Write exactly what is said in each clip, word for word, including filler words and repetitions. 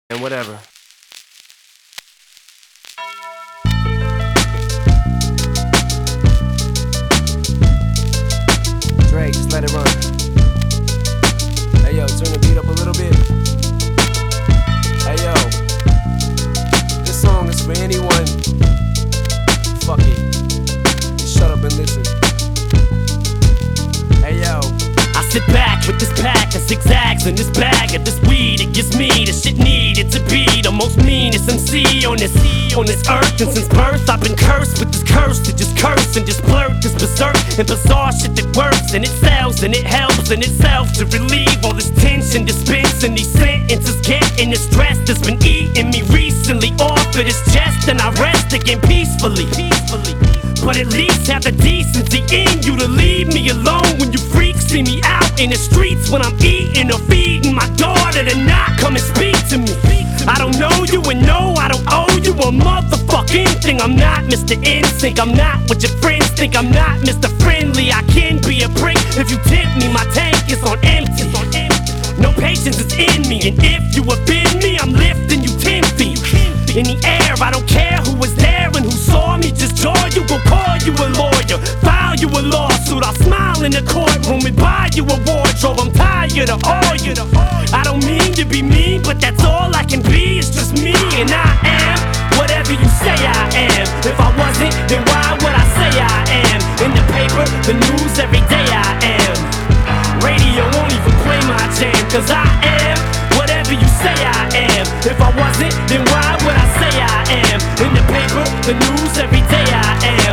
and whatever. Drake, just let it run. Hey yo, turn the beat up a little bit. Hey yo, this song is for anyone. Fuck it, just shut up and listen. Hey yo, I sit back with this pack of zigzags and this bag of this weed. It gives me the shit needed to be the most meanest M C on this on this earth. And since birth I've been cursed with this curse to just curse and just blurt this berserk and bizarre shit that works and it sells and it helps in itself to relieve all this tension, dispensing these sentences, getting the stress that's been eating me recently off of this chest, and I rest again peacefully. Peacefully. But at least have the decency in you to leave me alone when you freaks see me out in the streets when I'm eating or feeding my daughter to not come and speak to me. I don't know you and no, I don't owe you a motherfucking thing. I'm not Mister Instinct, I'm not what your friends think. I'm not Mister Friendly, I can be a prick if you tempt me. My tank is on empty. No patience is in me, and if you offend me, I'm lifting you ten feet in the air. I don't care who was there and who saw me. Just jaw you, go call you a lawyer, file you a lawsuit. I'll smile in the courtroom and buy you a wardrobe. I'm tired of all you. I don't mean to be mean, but that's all I can be. It's just me, and I am whatever you say I am. If I wasn't, then why would I say I am? In the paper, the news, every day I am. Radio won't even play my jam, cause I am whatever you say I am. If I wasn't, then why would I say I am? In the paper, the news, every day I am.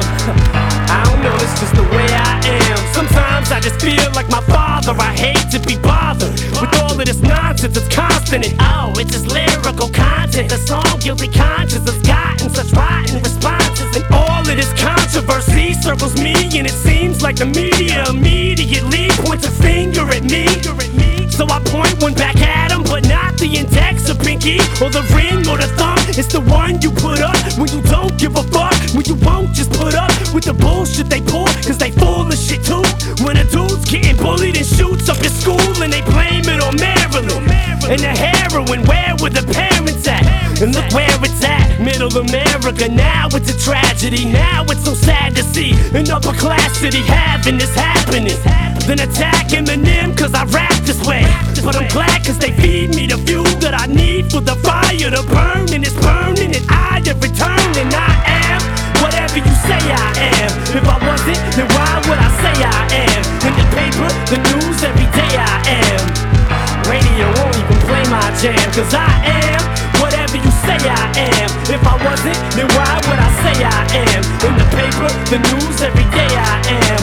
I don't know, it's just the way I am. Sometimes I just feel like my father. I hate to be bothered with all of this nonsense. It's constant and oh, it's just lyrical content. The song Guilty Conscience has gotten such rotten responses, and all of this controversy circles me, and it seems like the media immediately points a finger at me. So I point one back at him, but not the index or pinky or the ring or the thumb. It's the one you put up when you don't give a fuck, when you won't just put up with the bullshit they pull, cause they full of shit too. When a dude's getting bullied and shoots up his school and they blame it on Maryland and the heroin, where were the parents at? And look where it's at, middle America. Now it's a tragedy, now it's so sad to see an upper class city having this happening. Then attack Eminem cause I rap this way, but I'm glad cause they feed me the fuel that I need for the fire to burn, and it's burning and I have returned, and I am whatever you say I am. If I wasn't, then why would I say I am? In the paper, the news, every day I am. Radio won't even play my jam, cause I am whatever you say I am. If I wasn't, then why would I say I am? In the paper, the news, every day I am.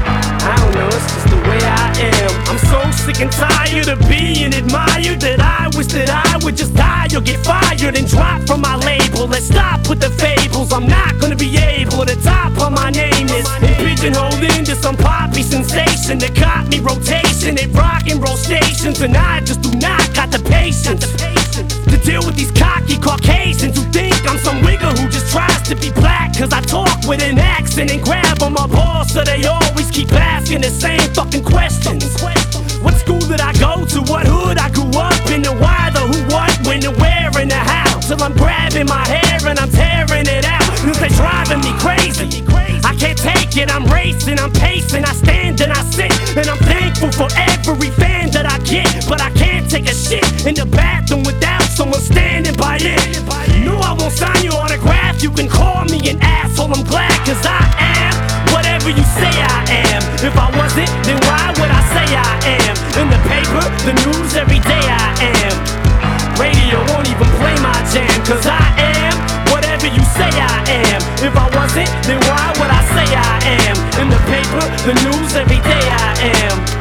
I don't know, it's just the way I am. I'm so sick and tired of being admired that I wish that I would just die or get fired and drop from my label. Let's stop with the fables. I'm not gonna be able to top on my name is and pigeonholed into some poppy sensation that got me rotation at rock and roll stations, and I just do not got the patience to deal with these cocky Caucasians who think I'm some wigger who just tries to be black cause I talk with an accent and grab on my balls, so they always keep asking the same fucking questions. What school did I go to? What hood I grew up in? The why, the who, what, when, the where, and the how. Till I'm grabbing my hair and I'm tearing it out, cause they driving me crazy. I can't take it, I'm racing, I'm pacing, I stand and I sit, and I'm thankful for every fan that I get, but I can't take a shit in the bathroom without someone standing by it. No, I won't sign your autograph, you can call me an asshole, I'm glad cause I am whatever you say I am. If I wasn't, then why would I say I am? In the paper, the news, every day I am. Radio won't even play my jam, cause I am whatever you say I am. If I wasn't, then why would I say I am? In the paper, the news, every day I am.